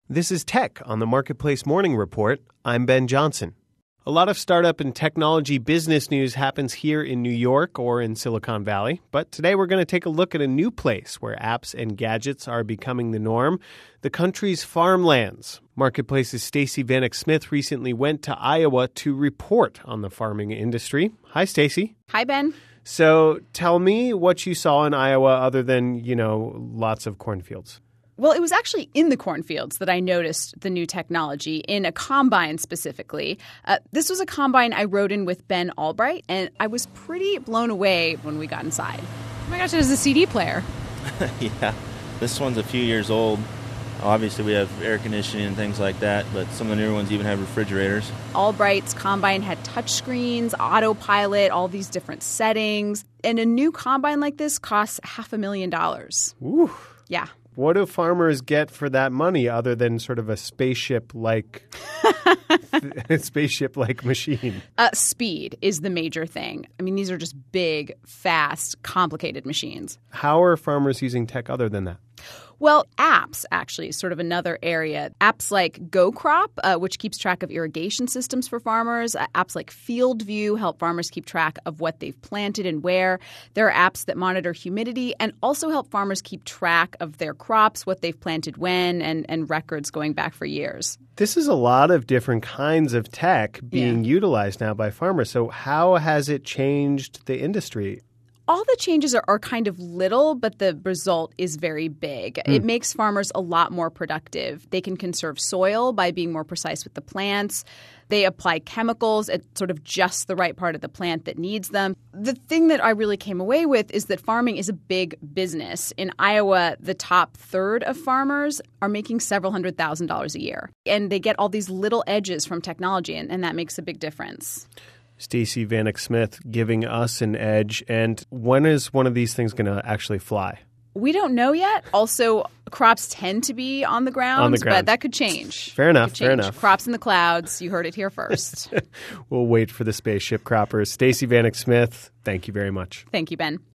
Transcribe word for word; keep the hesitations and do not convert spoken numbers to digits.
This is Tech on the Marketplace Morning Report. I'm Ben Johnson. A lot of startup and technology business news happens here in New York or in Silicon Valley. But today we're going to take a look at a new place where apps and gadgets are becoming the norm, the country's farmlands. Marketplace's Stacey Vanek Smith recently went to Iowa to report on the farming industry. Hi, Stacey. Hi, Ben. So tell me what you saw in Iowa other than, you know, lots of cornfields. Well, it was actually in the cornfields that I noticed the new technology, in a combine specifically. Uh, this was a combine I rode in with Ben Albright, and I was pretty blown away when we got inside. Oh my gosh, it is a C D player. Yeah, this one's a few years old. Obviously, we have air conditioning and things like that, but some of the newer ones even have refrigerators. Albright's combine had touchscreens, autopilot, all these different settings. And a new combine like this costs half a million dollars. Ooh. Yeah. What do farmers get for that money other than sort of a spaceship-like spaceship-like machine? Uh, speed is the major thing. I mean, these are just big, fast, complicated machines. How are farmers using tech other than that? Well, apps actually is sort of another area. Apps like GoCrop, uh, which keeps track of irrigation systems for farmers. Uh, apps like FieldView help farmers keep track of what they've planted and where. There are apps that monitor humidity and also help farmers keep track of their crops, what they've planted when, and, and records going back for years. This is a lot of different kinds of tech being Yeah. utilized now by farmers. So how has it changed the industry? All the changes are, are kind of little, but the result is very big. Mm. It makes farmers a lot more productive. They can conserve soil by being more precise with the plants. They apply chemicals at sort of just the right part of the plant that needs them. The thing that I really came away with is that farming is a big business. In Iowa, the top third of farmers are making several hundred thousand dollars a year. And they get all these little edges from technology, and, and that makes a big difference. Stacey Vanek Smith giving us an edge. And when is one of these things going to actually fly? We don't know yet. Also, crops tend to be on the ground, on the ground. But that could change. Fair enough, change. fair enough. Crops in the clouds. You heard it here first. We'll wait for the spaceship croppers. Stacey Vanek Smith, thank you very much. Thank you, Ben.